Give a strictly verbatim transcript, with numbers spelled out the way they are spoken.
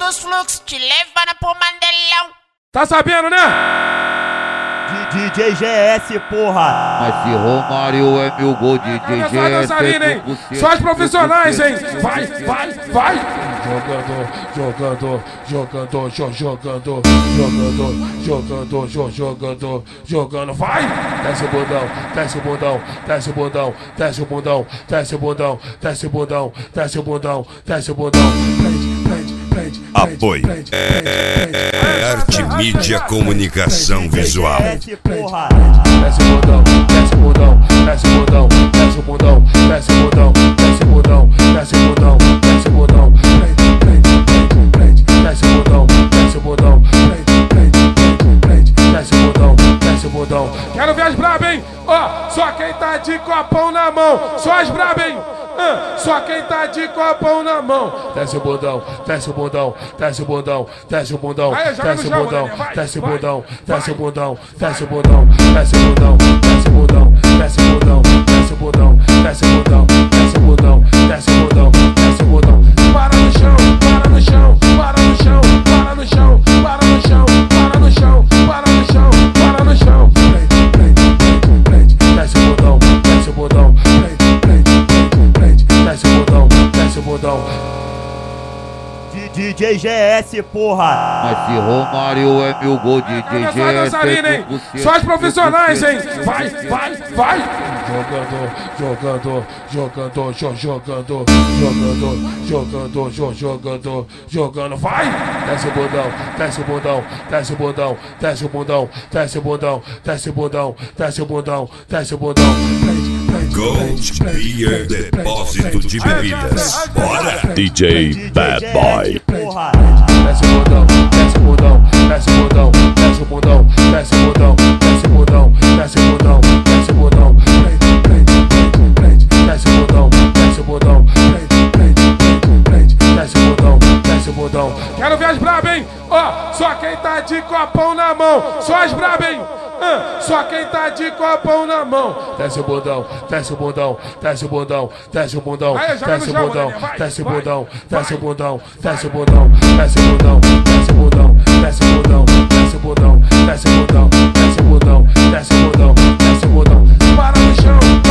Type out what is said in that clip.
dos fluxos, te levando pro Mandelão. Tá sabendo, né? D J G S, porra! Mas se Romário é meu gol, D J G S hein? Só os profissionais, hein? Vai, vai, vai! Jogando, jogando, jogando, jo- jogando, jogando, jogando, jo- jogando, jogando, vai! Desce o bundão, desce o bundão, desce o bundão, desce o bundão, desce o bundão, desce o bundão, desce o bundão, desce o bundão. Apoio. É Arte Mídia Comunicação Visual. Desce o bundão, desce o bundão, desce o bundão, desce o bundão, desce o bundão, desce o bundão, desce o bundão, desce o bundão. Desce o bundão, desce o bundão, desce o bundão, desce o bundão. Quero ver as brabas, hein? Ó, só quem tá de copão na mão. Só as brabas, hein? Ah, só quem tá de copão na mão. Desce o bundão, desce o bundão, desce o bundão, desce o bundão, Aí, joga desce o no chão, bundão, Mané, vai, desce o vai, bundão, vai. desce o bundão, desce o bundão, desce o bundão, desce o bundão, desce o bundão, desce o bundão, desce o bundão, desce o bundão, desce o bundão, desce o bundão. Para no chão, para no chão, para no chão, para no chão, para no chão, para no chão, para no chão, para no chão. Desce o bundão, desce o bundão, desce o bundão, desce o bundão. D J G S, porra! Mas se Romário é meu gol, D J G S hein? Só os profissionais, hein? Vai, vai, vai! Jogando, jogando, jogando, jo- jogando, jogando, jogando, jo- jogando, jogando, vai! Desce o bundão, desce o bundão, desce o bundão, desce o bundão, desce o bundão, desce o bundão, desce o bundão, desce o bundão. Gold Beer Depósito de Bebidas. Bora! D J Bad Boy. Porra! Desce o bundão, desce o bundão, desce o bundão, desce o bundão, desce o bundão, desce o bundão, desce o bundão, desce o bundão. Desce o bundão, desce o bundão, desce o bundão, desce o bundão. Quero ver as brabas, hein? Ó, só quem tá de copão na mão. Só as brabas, hein? Ah, só quem tá de copão na mão. Desce o bundão, desce o bundão, desce o bundão, desce o bundão, Aí, joga desce o no chão, bundão, Mané, vai, desce o vai, bundão, vai. desce o bundão, desce o bundão, desce o bundão, desce o bundão, desce o bundão, desce o bundão, desce o bundão, desce o bundão, desce o bundão, desce o bundão. Para no chão,